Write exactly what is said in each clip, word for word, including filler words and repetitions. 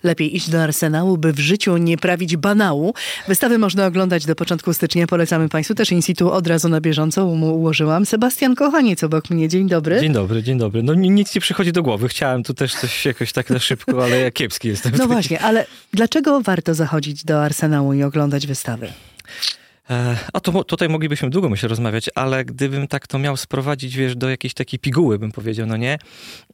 lepiej iść do Arsenału, by w życiu nie prawić banału. Wystawy można oglądać do początku stycznia. Polecamy Państwu też in situ od razu na bieżąco. Ułożyłam. Sebastian Kochaniec obok mnie. Dzień dobry. Dzień dobry, dzień dobry. No nic nie przychodzi do głowy. Chciałem tu też coś jakoś tak na szybko, ale ja kiepski jestem. No właśnie, ale dlaczego warto zachodzić do Arsenału i oglądać wystawy? A to tutaj moglibyśmy długo, myślę, rozmawiać, ale gdybym tak to miał sprowadzić, wiesz, do jakiejś takiej piguły, bym powiedział, no nie,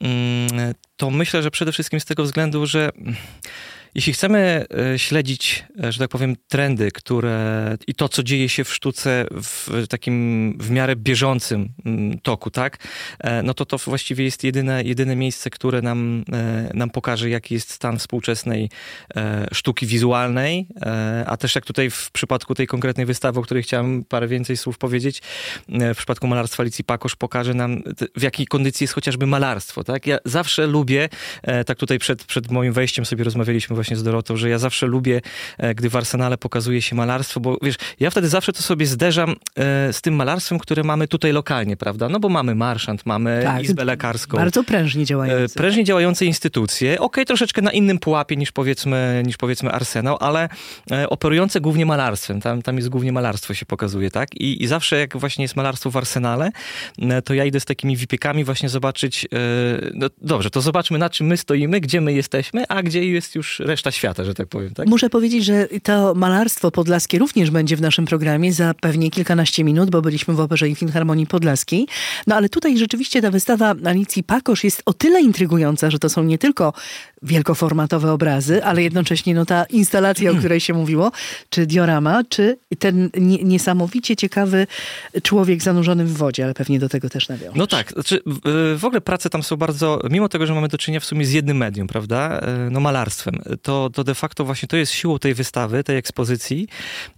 to myślę, że przede wszystkim z tego względu, że jeśli chcemy śledzić, że tak powiem, trendy, które i to, co dzieje się w sztuce w takim w miarę bieżącym toku, tak, no to to właściwie jest jedyne, jedyne miejsce, które nam, nam pokaże, jaki jest stan współczesnej sztuki wizualnej, a też jak tutaj w przypadku tej konkretnej wystawy, o której chciałem parę więcej słów powiedzieć, w przypadku malarstwa Alicji Pakosz pokaże nam, w jakiej kondycji jest chociażby malarstwo, tak. Ja zawsze lubię, tak tutaj przed, przed moim wejściem sobie rozmawialiśmy właśnie z Dorotą, że ja zawsze lubię, gdy w Arsenale pokazuje się malarstwo, bo wiesz, ja wtedy zawsze to sobie zderzam e, z tym malarstwem, które mamy tutaj lokalnie, prawda? No bo mamy Marszant, mamy tak, Izbę Lekarską. Bardzo prężnie działające. E, prężnie działające instytucje. Okej, okay, troszeczkę na innym pułapie niż powiedzmy, niż powiedzmy Arsenał, ale e, operujące głównie malarstwem. Tam, tam jest głównie malarstwo się pokazuje, tak? I, i zawsze jak właśnie jest malarstwo w Arsenale, e, to ja idę z takimi wipiekami właśnie zobaczyć, e, no dobrze, to zobaczmy, na czym my stoimy, gdzie my jesteśmy, a gdzie jest już reszta świata, że tak powiem, tak? Muszę powiedzieć, że to malarstwo podlaskie również będzie w naszym programie za pewnie kilkanaście minut, bo byliśmy w Operze i Filharmonii Podlaskiej. No ale tutaj rzeczywiście ta wystawa Alicji Pakosz jest o tyle intrygująca, że to są nie tylko wielkoformatowe obrazy, ale jednocześnie no ta instalacja, o której się mówiło, czy diorama, czy ten nie, niesamowicie ciekawy człowiek zanurzony w wodzie, ale pewnie do tego też nawiążesz. No tak, znaczy w ogóle prace tam są bardzo, mimo tego, że mamy do czynienia w sumie z jednym medium, prawda, no malarstwem, to, to de facto właśnie to jest siłą tej wystawy, tej ekspozycji,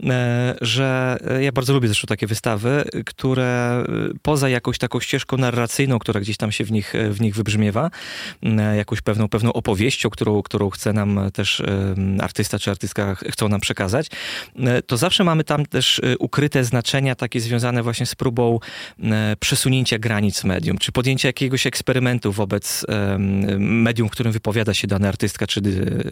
że ja bardzo lubię zresztą takie wystawy, które poza jakąś taką ścieżką narracyjną, która gdzieś tam się w nich, w nich wybrzmiewa, jakąś pewną, pewną opowieścią, którą, którą chce nam też artysta czy artystka chcą nam przekazać, to zawsze mamy tam też ukryte znaczenia takie związane właśnie z próbą przesunięcia granic medium, czy podjęcia jakiegoś eksperymentu wobec medium, w którym wypowiada się dany artystka, czy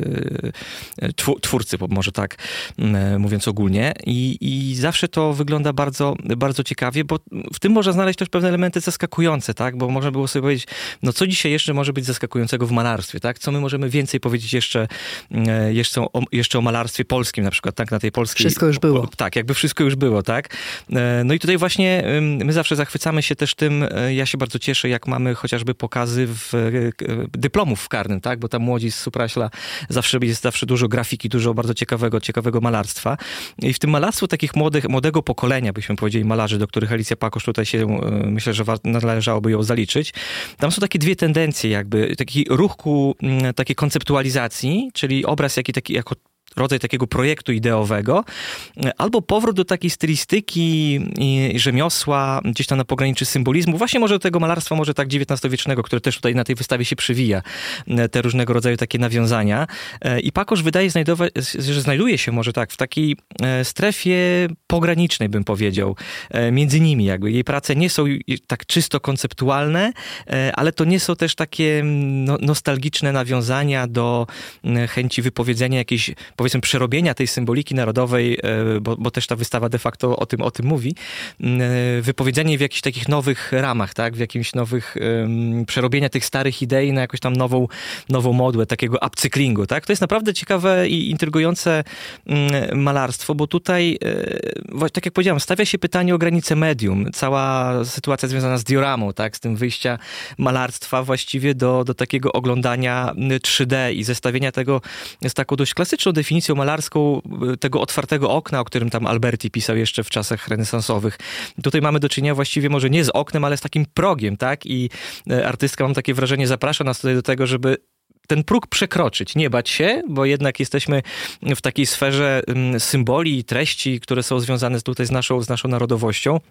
twórcy, może tak mówiąc ogólnie. I, i zawsze to wygląda bardzo, bardzo ciekawie, bo w tym można znaleźć też pewne elementy zaskakujące, tak? Bo można było sobie powiedzieć, no co dzisiaj jeszcze może być zaskakującego w malarstwie, tak? Co my możemy więcej powiedzieć jeszcze, jeszcze, o, jeszcze o malarstwie polskim na przykład, tak? Na tej polskiej... Wszystko już było. O, tak, jakby wszystko już było, tak? No i tutaj właśnie my zawsze zachwycamy się też tym, ja się bardzo cieszę, jak mamy chociażby pokazy w dyplomów w karnym, tak? Bo tam młodzi z Supraśla zawsze jest zawsze dużo grafiki, dużo bardzo ciekawego, ciekawego malarstwa. I w tym malarstwu takich młodych, młodego pokolenia, byśmy powiedzieli, malarzy, do których Alicja Pakosz tutaj się, myślę, że należałoby ją zaliczyć. Tam są takie dwie tendencje jakby, taki ruch ku takiej konceptualizacji, czyli obraz jaki taki, jako rodzaj takiego projektu ideowego, albo powrót do takiej stylistyki i rzemiosła, gdzieś tam na pograniczu symbolizmu, właśnie może do tego malarstwa, może tak dziewiętnastowiecznego, które też tutaj na tej wystawie się przywija, te różnego rodzaju takie nawiązania. I Pakosz wydaje znajdować, że znajduje się może tak w takiej strefie pogranicznej, bym powiedział, między nimi jakby. Jej prace nie są tak czysto konceptualne, ale to nie są też takie no, nostalgiczne nawiązania do chęci wypowiedzenia jakiejś, powiedzmy, przerobienia tej symboliki narodowej, bo, bo też ta wystawa de facto o tym, o tym mówi, wypowiedzenie w jakichś takich nowych ramach, tak, w jakimś nowych, um, przerobienia tych starych idei na jakąś tam nową, nową modłę, takiego upcyklingu, tak. To jest naprawdę ciekawe i intrygujące um, malarstwo, bo tutaj, e, tak jak powiedziałem, stawia się pytanie o granice medium. Cała sytuacja związana z dioramą, tak, z tym wyjścia malarstwa właściwie do, do takiego oglądania trzy D i zestawienia tego z taką dość klasyczną definicją malarską tego otwartego okna, o którym tam Alberti pisał jeszcze w czasach renesansowych. Tutaj mamy do czynienia właściwie może nie z oknem, ale z takim progiem, tak? I artystka, mam takie wrażenie, zaprasza nas tutaj do tego, żeby ten próg przekroczyć, nie bać się, bo jednak jesteśmy w takiej sferze symboli i treści, które są związane tutaj z naszą, z naszą narodowością.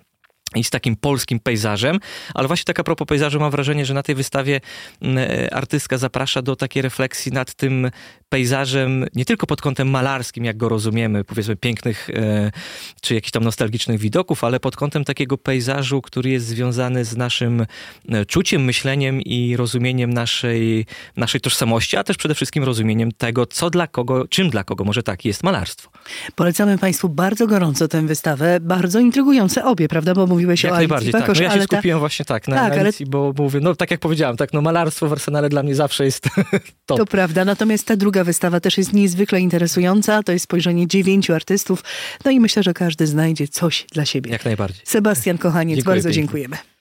i z takim polskim pejzażem, ale właśnie tak a propos pejzażu mam wrażenie, że na tej wystawie artystka zaprasza do takiej refleksji nad tym pejzażem nie tylko pod kątem malarskim, jak go rozumiemy, powiedzmy pięknych czy jakichś tam nostalgicznych widoków, ale pod kątem takiego pejzażu, który jest związany z naszym czuciem, myśleniem i rozumieniem naszej, naszej tożsamości, a też przede wszystkim rozumieniem tego, co dla kogo, czym dla kogo może tak jest malarstwo. Polecamy Państwu bardzo gorąco tę wystawę, bardzo intrygujące obie, prawda, bo mówiłeś jak o Alicji najbardziej, Pakosz, tak. No ja się ale skupiłem ta... właśnie tak na, tak, na Alicji, ale... bo mówię, no tak jak powiedziałem, tak, no malarstwo w Arsenale dla mnie zawsze jest top. To prawda, natomiast ta druga wystawa też jest niezwykle interesująca, to jest spojrzenie dziewięciu artystów, no i myślę, że każdy znajdzie coś dla siebie. Jak najbardziej. Sebastian Kochaniec, Dziękuję bardzo pięknie. dziękujemy.